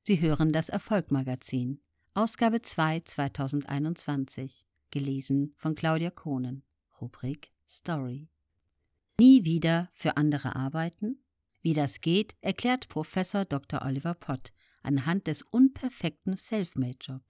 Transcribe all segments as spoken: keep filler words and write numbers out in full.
Sie hören das Erfolg-Magazin, Ausgabe zwei zweitausendeinundzwanzig, gelesen von Claudia Kohnen, Rubrik Story. Nie wieder für andere arbeiten? Wie das geht, erklärt Professor Doktor Oliver Pott anhand des unperfekten Selfmade-Job.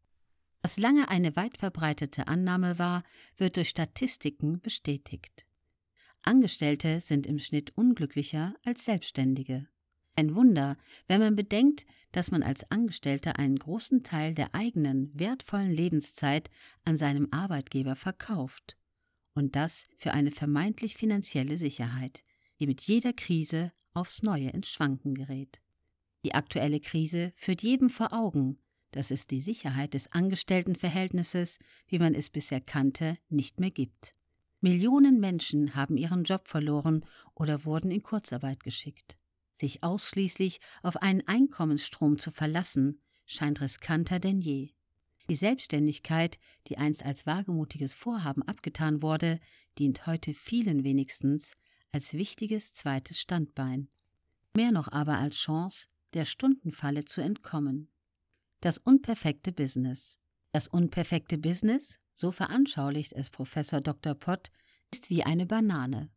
Was lange eine weit verbreitete Annahme war, wird durch Statistiken bestätigt. Angestellte sind im Schnitt unglücklicher als Selbstständige. Ein Wunder, wenn man bedenkt, dass man als Angestellter einen großen Teil der eigenen, wertvollen Lebenszeit an seinem Arbeitgeber verkauft. Und das für eine vermeintlich finanzielle Sicherheit, die mit jeder Krise aufs Neue ins Schwanken gerät. Die aktuelle Krise führt jedem vor Augen, dass es die Sicherheit des Angestelltenverhältnisses, wie man es bisher kannte, nicht mehr gibt. Millionen Menschen haben ihren Job verloren oder wurden in Kurzarbeit geschickt. Sich ausschließlich auf einen Einkommensstrom zu verlassen, scheint riskanter denn je. Die Selbstständigkeit, die einst als wagemutiges Vorhaben abgetan wurde, dient heute vielen wenigstens als wichtiges zweites Standbein. Mehr noch aber als Chance, der Stundenfalle zu entkommen. Das unperfekte Business. Das unperfekte Business, so veranschaulicht es Professor Doktor Pott, ist wie eine Banane.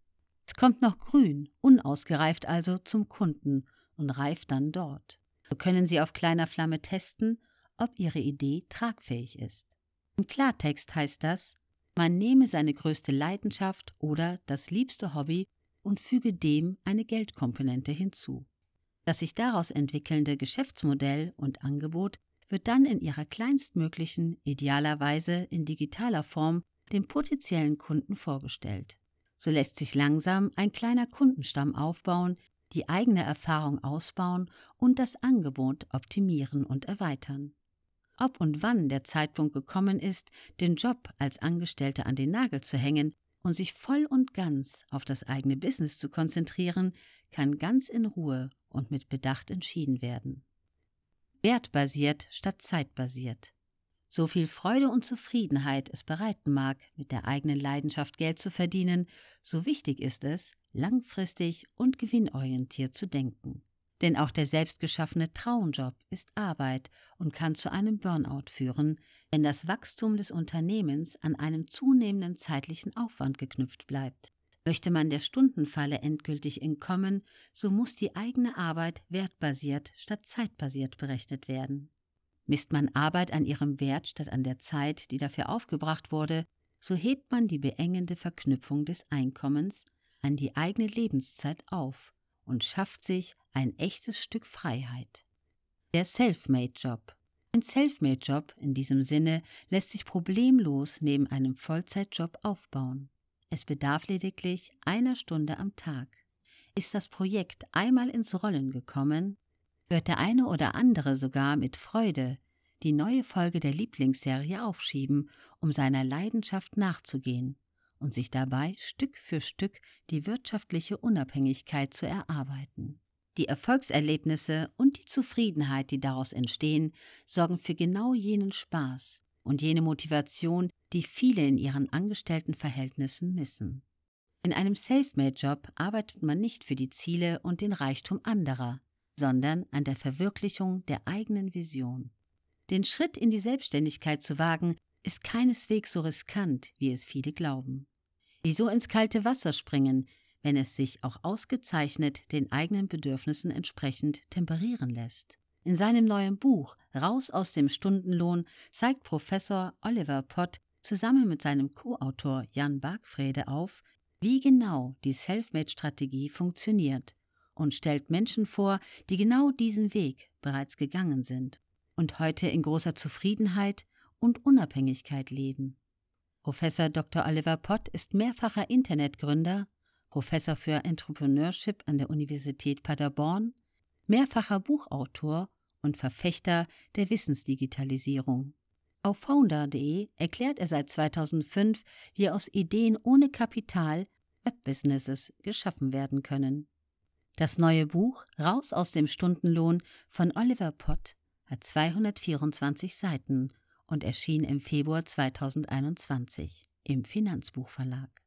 Es kommt noch grün, unausgereift also zum Kunden und reift dann dort. So können Sie auf kleiner Flamme testen, ob Ihre Idee tragfähig ist. Im Klartext heißt das, man nehme seine größte Leidenschaft oder das liebste Hobby und füge dem eine Geldkomponente hinzu. Das sich daraus entwickelnde Geschäftsmodell und Angebot wird dann in ihrer kleinstmöglichen, idealerweise in digitaler Form, dem potenziellen Kunden vorgestellt. So lässt sich langsam ein kleiner Kundenstamm aufbauen, die eigene Erfahrung ausbauen und das Angebot optimieren und erweitern. Ob und wann der Zeitpunkt gekommen ist, den Job als Angestellter an den Nagel zu hängen und sich voll und ganz auf das eigene Business zu konzentrieren, kann ganz in Ruhe und mit Bedacht entschieden werden. Wertbasiert statt zeitbasiert. So viel Freude und Zufriedenheit es bereiten mag, mit der eigenen Leidenschaft Geld zu verdienen, so wichtig ist es, langfristig und gewinnorientiert zu denken. Denn auch der selbstgeschaffene Traumjob ist Arbeit und kann zu einem Burnout führen, wenn das Wachstum des Unternehmens an einen zunehmenden zeitlichen Aufwand geknüpft bleibt. Möchte man der Stundenfalle endgültig entkommen, so muss die eigene Arbeit wertbasiert statt zeitbasiert berechnet werden. Misst man Arbeit an ihrem Wert statt an der Zeit, die dafür aufgebracht wurde, so hebt man die beengende Verknüpfung des Einkommens an die eigene Lebenszeit auf und schafft sich ein echtes Stück Freiheit. Der Selfmade-Job. Ein Selfmade-Job in diesem Sinne lässt sich problemlos neben einem Vollzeitjob aufbauen. Es bedarf lediglich einer Stunde am Tag. Ist das Projekt einmal ins Rollen gekommen, wird der eine oder andere sogar mit Freude die neue Folge der Lieblingsserie aufschieben, um seiner Leidenschaft nachzugehen und sich dabei Stück für Stück die wirtschaftliche Unabhängigkeit zu erarbeiten. Die Erfolgserlebnisse und die Zufriedenheit, die daraus entstehen, sorgen für genau jenen Spaß und jene Motivation, die viele in ihren Angestelltenverhältnissen missen. In einem Selfmade-Job arbeitet man nicht für die Ziele und den Reichtum anderer, sondern an der Verwirklichung der eigenen Vision. Den Schritt in die Selbstständigkeit zu wagen, ist keineswegs so riskant, wie es viele glauben. Wieso ins kalte Wasser springen, wenn es sich auch ausgezeichnet den eigenen Bedürfnissen entsprechend temperieren lässt? In seinem neuen Buch »Raus aus dem Stundenlohn« zeigt Professor Oliver Pott zusammen mit seinem Co-Autor Jan Bargfrede auf, wie genau die Selfmade-Strategie funktioniert und stellt Menschen vor, die genau diesen Weg bereits gegangen sind und heute in großer Zufriedenheit und Unabhängigkeit leben. Professor Doktor Oliver Pott ist mehrfacher Internetgründer, Professor für Entrepreneurship an der Universität Paderborn, mehrfacher Buchautor und Verfechter der Wissensdigitalisierung. Auf founder punkt de erklärt er seit zweitausendfünf, wie aus Ideen ohne Kapital Webbusinesses geschaffen werden können. Das neue Buch »Raus aus dem Stundenlohn« von Oliver Pott hat zweihundertvierundzwanzig Seiten und erschien im Februar zweitausendeinundzwanzig im Finanzbuchverlag.